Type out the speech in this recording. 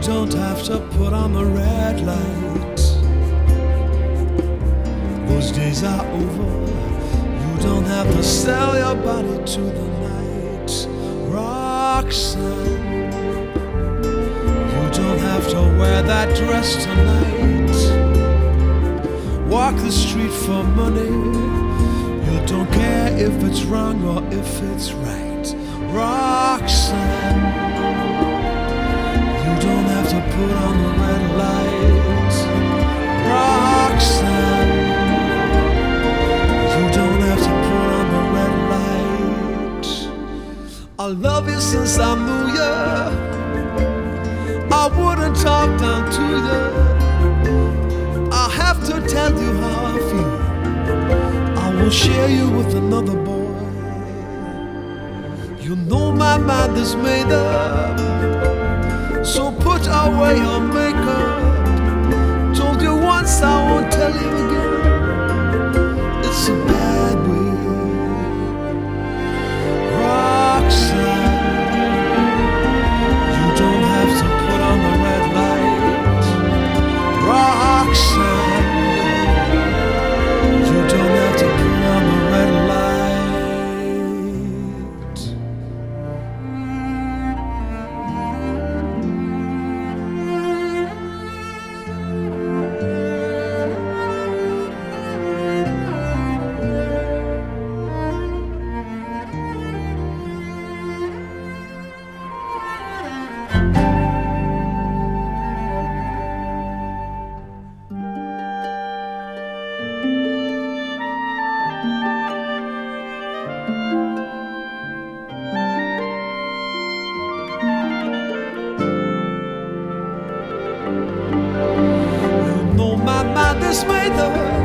don't have to put on the red lights. Those days are over. You don't have to sell your body to the night. Roxanne, you don't have to wear that dress tonight. Walk the street for money. You don't care if it's wrong or if it's right. Roxanne, you don't have to put on the red lights. Roxanne, you don't have to put on the red light. I love you since I knew you. I wouldn't talk down to you. I have to tell you how I feel. I will share you with another boy. You know my mind is made up, so put away your makeup. Told you once, I won't tell you again. It's a bad way. Roxanne, you don't have to put on the red light. Roxanne, you don't have to put on the red light. You know my mind is made up,